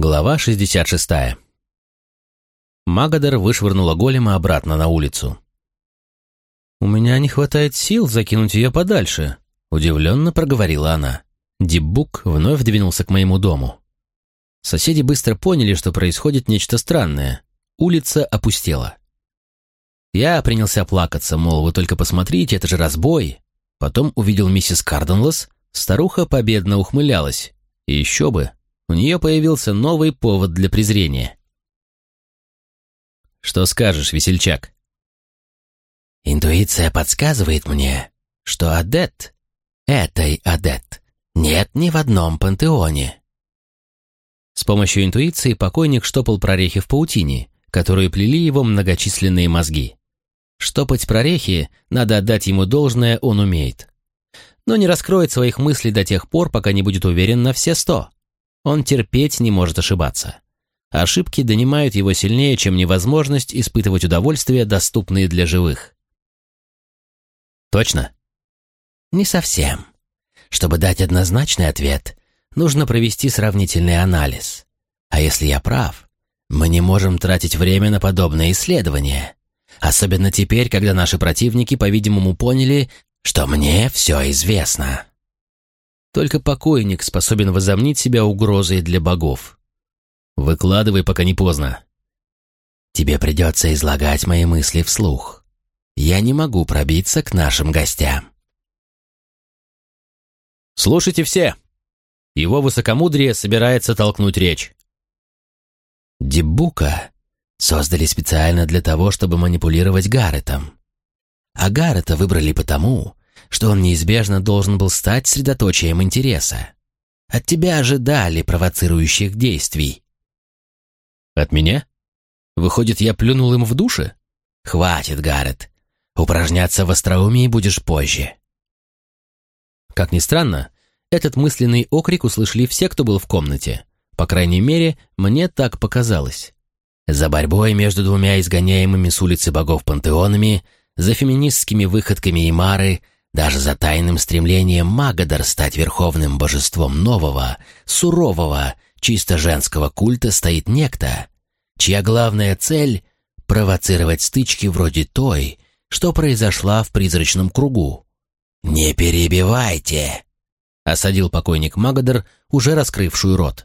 Глава 66. Магадер вышвырнула голема обратно на улицу. «У меня не хватает сил закинуть ее подальше», — удивленно проговорила она. Дипбук вновь двинулся к моему дому. Соседи быстро поняли, что происходит нечто странное. Улица опустела. Я принялся плакаться, мол, вы только посмотрите, это же разбой. Потом увидел миссис Карденлесс, старуха победно ухмылялась. И еще бы, у нее появился новый повод для презрения. «Что скажешь, весельчак?» «Интуиция подсказывает мне, что адепт, этой адепт, нет ни в одном пантеоне». С помощью интуиции покойник штопал прорехи в паутине, которые плели его многочисленные мозги. Штопать прорехи, надо отдать ему должное, он умеет. Но не раскроет своих мыслей до тех пор, пока не будет уверен на все 100. Он терпеть не может ошибаться. Ошибки донимают его сильнее, чем невозможность испытывать удовольствия, доступные для живых. Точно? Не совсем. Чтобы дать однозначный ответ, нужно провести сравнительный анализ. А если я прав, мы не можем тратить время на подобные исследования. Особенно теперь, когда наши противники, по-видимому, поняли, что мне все известно. Только покойник способен возомнить себя угрозой для богов. Выкладывай, пока не поздно. Тебе придется излагать мои мысли вслух. Я не могу пробиться к нашим гостям. Слушайте все. Его высокомудрие собирается толкнуть речь. Дипбука создали специально для того, чтобы манипулировать Гарретом. А Гаррета выбрали потому, что он неизбежно должен был стать средоточием интереса. От тебя ожидали провоцирующих действий. От меня? Выходит, я плюнул им в душе? Хватит, Гаррет. Упражняться в остроумии будешь позже. Как ни странно, этот мысленный окрик услышали все, кто был в комнате. По крайней мере, мне так показалось. За борьбой между двумя изгоняемыми с улицы богов пантеонами, за феминистскими выходками Имары, даже за тайным стремлением Магадер стать верховным божеством нового, сурового, чисто женского культа стоит некто, чья главная цель — провоцировать стычки вроде той, что произошла в призрачном кругу. «Не перебивайте!» — осадил покойник Магадер, уже раскрывшую рот.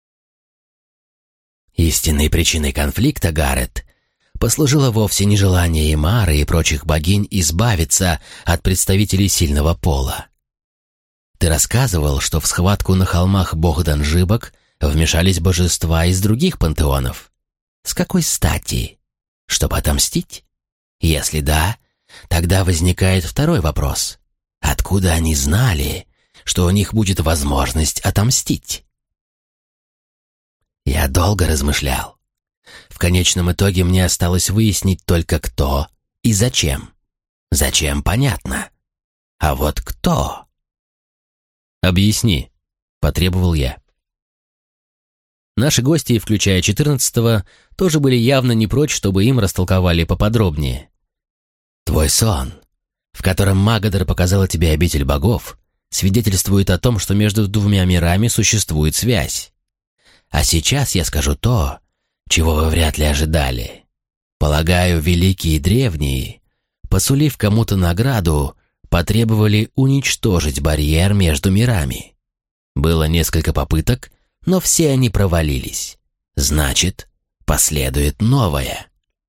Истинной причиной конфликта, Гаррет, послужило вовсе не желание Имары и прочих богинь избавиться от представителей сильного пола. Ты рассказывал, что в схватку на холмах Богдан-Жибок вмешались божества из других пантеонов. С какой стати? Чтобы отомстить? Если да, тогда возникает второй вопрос. Откуда они знали, что у них будет возможность отомстить? Я долго размышлял. В конечном итоге мне осталось выяснить только кто и зачем. Зачем, понятно. А вот кто? «Объясни», — потребовал я. Наши гости, включая 14-го, тоже были явно не прочь, чтобы им растолковали поподробнее. Твой сон, в котором Магадер показала тебе обитель богов, свидетельствует о том, что между двумя мирами существует связь. А сейчас я скажу то, чего вы вряд ли ожидали. Полагаю, великие и древние, посулив кому-то награду, потребовали уничтожить барьер между мирами. Было несколько попыток, но все они провалились. Значит, последует новое.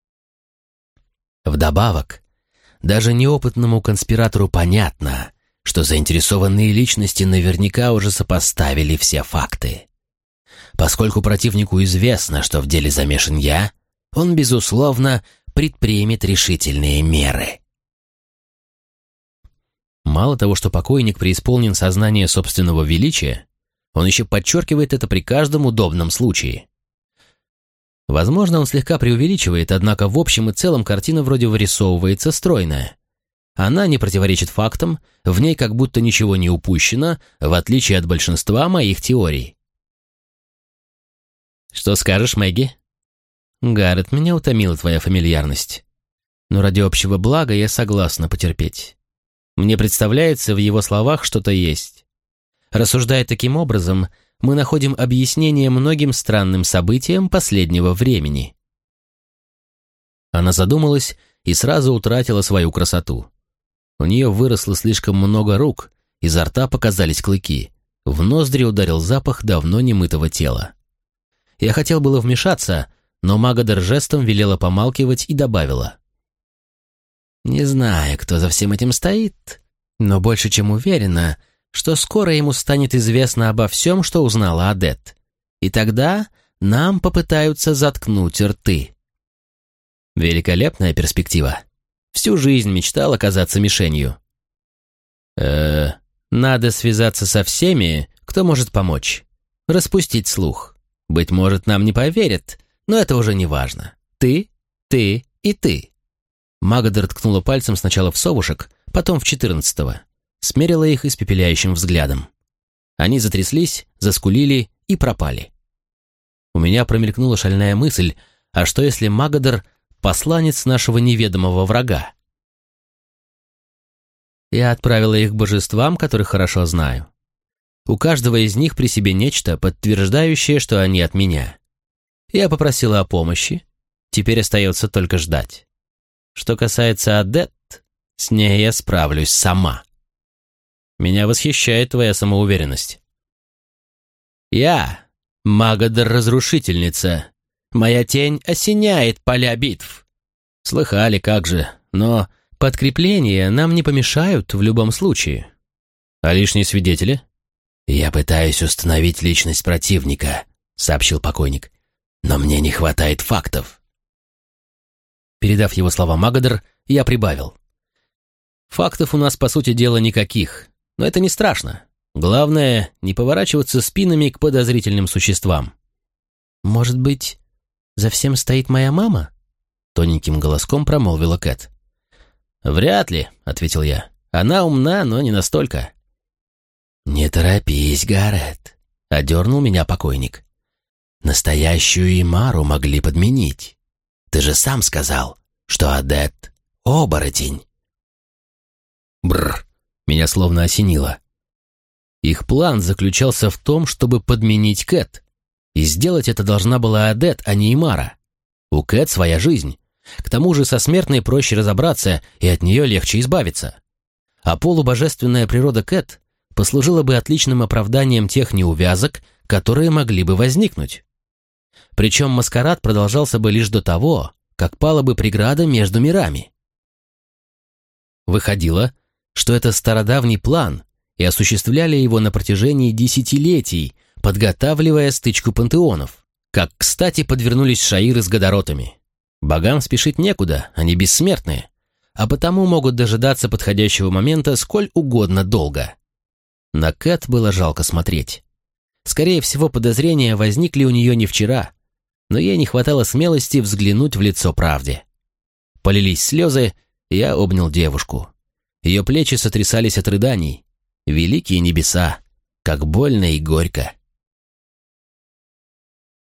Вдобавок, даже неопытному конспиратору понятно, что заинтересованные личности наверняка уже сопоставили все факты. Поскольку противнику известно, что в деле замешан я, он, безусловно, предпримет решительные меры. Мало того, что покойник преисполнен сознания собственного величия, он еще подчеркивает это при каждом удобном случае. Возможно, он слегка преувеличивает, однако в общем и целом картина вроде вырисовывается стройная. Она не противоречит фактам, в ней как будто ничего не упущено, в отличие от большинства моих теорий. «Что скажешь, Мэгги?» «Гаррет, меня утомила твоя фамильярность. Но ради общего блага я согласна потерпеть. Мне представляется, в его словах что-то есть. Рассуждая таким образом, мы находим объяснение многим странным событиям последнего времени». Она задумалась и сразу утратила свою красоту. У нее выросло слишком много рук, изо рта показались клыки, в ноздри ударил запах давно немытого тела. Я хотел было вмешаться, но Магадер жестом велела помалкивать и добавила: «Не знаю, кто за всем этим стоит, но больше чем уверена, что скоро ему станет известно обо всем, что узнала Адет, и тогда нам попытаются заткнуть рты». Великолепная перспектива. Всю жизнь мечтал оказаться мишенью. Надо связаться со всеми, кто может помочь. Распустить слух. Быть может, нам не поверят, но это уже не важно. Ты и ты. Магадер ткнула пальцем сначала в совушек, потом в 14-го. Смерила их испепеляющим взглядом. Они затряслись, заскулили и пропали. У меня промелькнула шальная мысль, а что если Магадер — посланец нашего неведомого врага? Я отправила их к божествам, которых хорошо знаю. У каждого из них при себе нечто, подтверждающее, что они от меня. Я попросила о помощи, теперь остается только ждать. Что касается Адет, с ней я справлюсь сама. Меня восхищает твоя самоуверенность. Я — Магадер-разрушительница. Моя тень осеняет поля битв. Слыхали, как же, но подкрепления нам не помешают в любом случае. А лишние свидетели? «Я пытаюсь установить личность противника», — сообщил покойник. «Но мне не хватает фактов». Передав его слова Магадер, я прибавил: «Фактов у нас, по сути дела, никаких, но это не страшно. Главное, не поворачиваться спинами к подозрительным существам». «Может быть, за всем стоит моя мама?» — тоненьким голоском промолвила Кэт. «Вряд ли», — ответил я. «Она умна, но не настолько». «Не торопись, Гаррет», — одернул меня покойник. «Настоящую Имару могли подменить. Ты же сам сказал, что Адет — оборотень». Бррр, меня словно осенило. Их план заключался в том, чтобы подменить Кэт. И сделать это должна была Адет, а не Имара. У Кэт своя жизнь. К тому же со смертной проще разобраться, и от нее легче избавиться. А полубожественная природа Кэт послужила бы отличным оправданием тех неувязок, которые могли бы возникнуть. Причем маскарад продолжался бы лишь до того, как пала бы преграда между мирами. Выходило, что это стародавний план, и осуществляли его на протяжении десятилетий, подготавливая стычку пантеонов. Как, кстати, подвернулись шаиры с гадоротами. Богам спешить некуда, они бессмертные, а потому могут дожидаться подходящего момента сколь угодно долго. На Кэт было жалко смотреть. Скорее всего, подозрения возникли у нее не вчера, но ей не хватало смелости взглянуть в лицо правде. Полились слезы, и я обнял девушку. Ее плечи сотрясались от рыданий. Великие небеса, как больно и горько.